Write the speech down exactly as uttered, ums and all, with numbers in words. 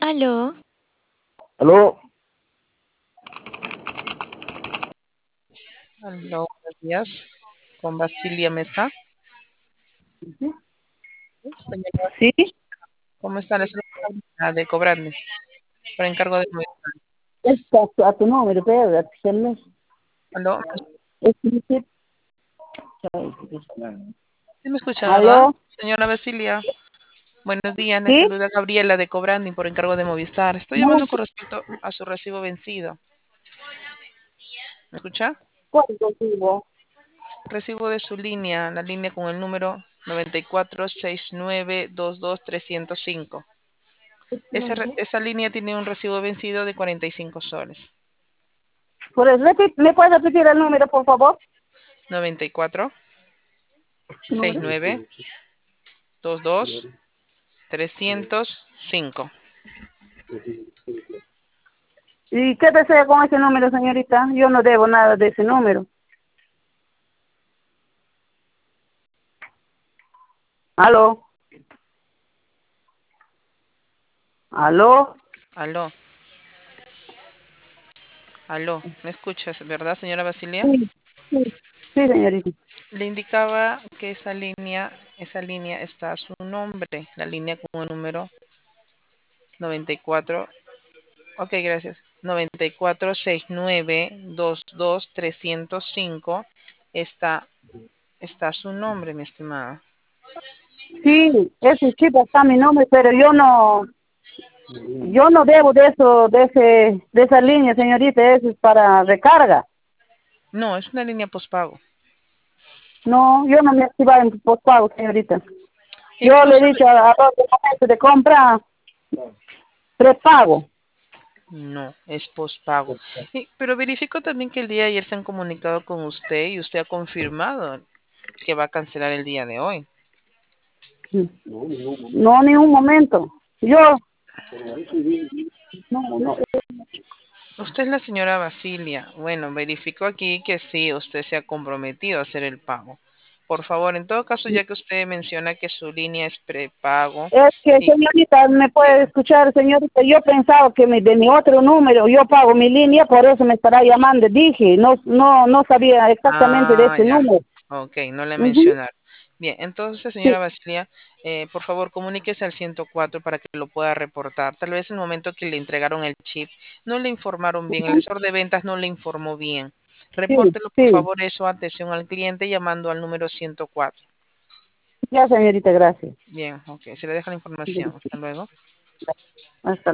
Aló. Aló. Aló, buenos días. Con Basilia Mesa. Señora, Sí, ¿cómo está la señora de Cobrande? Por encargo de Movistar. está a tu número, pero Aló, ¿sí me escucha, verdad? aló, Señora Basilia, buenos días. Le sí, saluda Gabriela de Cobrande por encargo de Movistar. Estoy no, llamando con respecto a su recibo vencido. ¿Me escucha? ¿cuánto vivo? Recibo de su línea, la línea con el número nueve cuatro seis nueve dos dos tres cero cinco. Esa, re- esa línea tiene un recibo vencido de cuarenta y cinco soles. Por eso, repi- ¿me puedes repetir el número, por favor? Nueve cuatro seis ¿Número? nueve dos dos trescientos cinco. ¿Y qué desea con ese número, señorita? Yo no debo nada de ese número. Aló, aló, Aló, aló, ¿me escuchas, verdad, señora Basilia? sí, sí, sí, señorita. Le indicaba que esa línea, esa línea está a su nombre, la línea con el número noventa y cuatro. Ok, gracias. noventa y cuatro seis nueve dos dos trescientos cinco está, está a su nombre, mi estimada. Sí, ese chico está mi nombre, pero yo no, yo no debo de eso, de ese, de esa línea, señorita, eso es para recarga. No, es una línea postpago. No, yo no me activaba en postpago, señorita. Yo le Incluso, he dicho a, a los de momento de compra prepago. no, es postpago. Y- Pero verifico también que el día de ayer se han comunicado con usted y usted ha confirmado que va a cancelar el día de hoy. No, ni un momento. Yo, no, no, Usted es la señora Basilia. Bueno, verifico aquí que sí, usted se ha comprometido a hacer el pago. Por favor, en todo caso, ya que usted menciona que su línea es prepago es que y señorita, me puede escuchar, señorita, yo pensaba que mi- de mi otro número, yo pago mi línea, por eso me estará llamando, dije, no, no, no sabía exactamente de ah, ese ya. número. Ok, no le Ujú. mencionaron. Bien, entonces, Sí, señora Basilia, eh, por favor, comuníquese al ciento cuatro para que lo pueda reportar. Tal vez en el momento que le entregaron el chip, no le informaron bien, el ujú, asesor de ventas no le informó bien. sí, Repórtelo, por sí, favor, eso, atención al cliente, llamando al número ciento cuatro. ya señorita, gracias. Bien, ok, se le deja la información. Hasta luego. Hasta